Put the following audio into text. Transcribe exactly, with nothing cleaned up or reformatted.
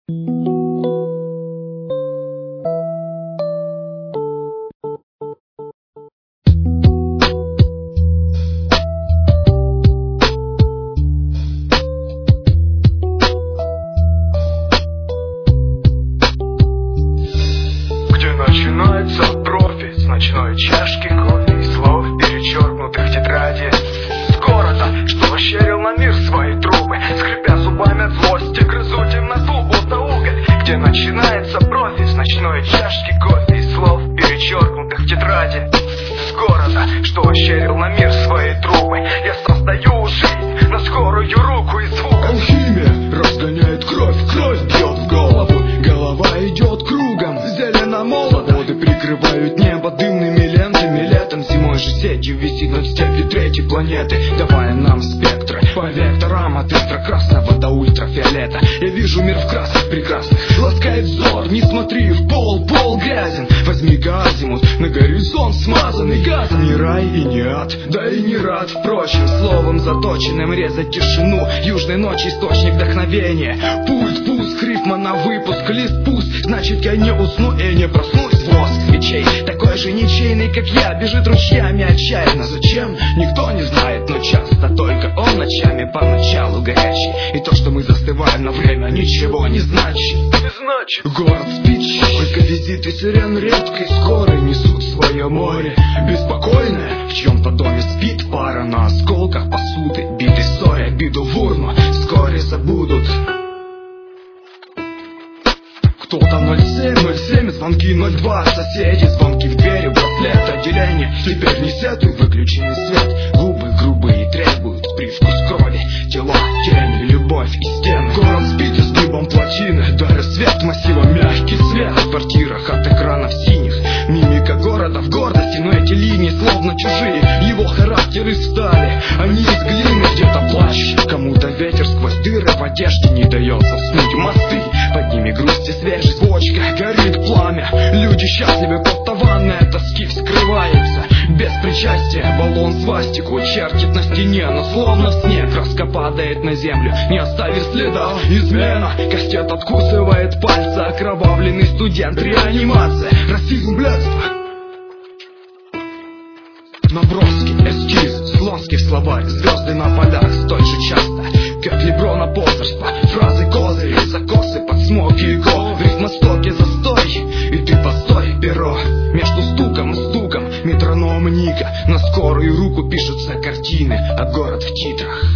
Начинается профи с ночной чашки кофе и слов, перечеркнутых в тетради. С города, что ощерил на мир свои трубы, скрипя зубами от злости, грызу темноту, будто уголь. Где начинается профи с ночной чашки кофе и слов, перечеркнутых в тетради. С города, что ощерил на мир свои трубы, я создаю жизнь на скорую руку и звук. Алхимия разгоняет кровь, кровь бьет в голову, голова идет кругом, зелено молодо. Воды прикрывают небо дымными лентами, летом зимой же сетью висит над степью третьей планеты, давая нам спектры по векторам от инфракрасного до ультрафиолета. Я вижу мир в красках прекрасных, ласкает взор, не смотри в пол, пол грязен. Возьми-ка азимут, на горизонт смазанный газом. Не рай и не ад, да и не рад, впрочем, словом заточенным резать тишину южной ночи, источник вдохновения. Пульт, пуск, рифма на выпуск, лист пуст, значит я не усну и не проснусь. Воск свечей, такой же ничейный, как я, бежит ручьями отчаянно. Зачем? Никто не знает, но часто только он ночами поначалу горячий. И то, что мы застываем на время, ничего не значит. Не значит. Город спит, только визиты сирен редко и скорые несут свое море. Беспокойное, в чьем-то доме спит пара на осколках посуды, биты ссоры, обиду в урну вскоре забудут. Кто-то ноль семь, ноль семь, звонки ноль два, соседи, звонки в двери, браслет, отделение. Теперь не сетуй, выключенный свет, губы грубые требуют привкус крови, тела, тени, любовь и стены. Город спит и с дыбом плотины, даря свет массивом мягкий свет. В квартирах от экранов синих, мимика города в гордости, но эти линии словно чужие, его характеры стали, они из глины, где-то плач, кому-то ветер сквозь дыры в одежде не дает заснуть. Мосты, под ними грусть и свежесть, бочка, горит пламя, люди счастливы, будто ванная тоски вскрывается. Без причастия баллон свастику чертит на стене, но словно в сне краска падает на землю, не оставив следа. Измена, кастет откусывает пальцы, окровавленный студент, реанимация, расизм, блядство. Наброски, эскиз, слонский в словарь, звезды на полях столь же часто, как Леброна позерства. Фразы козыри, закосы под смоки и го, в рифмостоке застой, и ты постой, перо. Между стуком и стуком метроном Ника, на скорую руку пишутся картины, а город в титрах.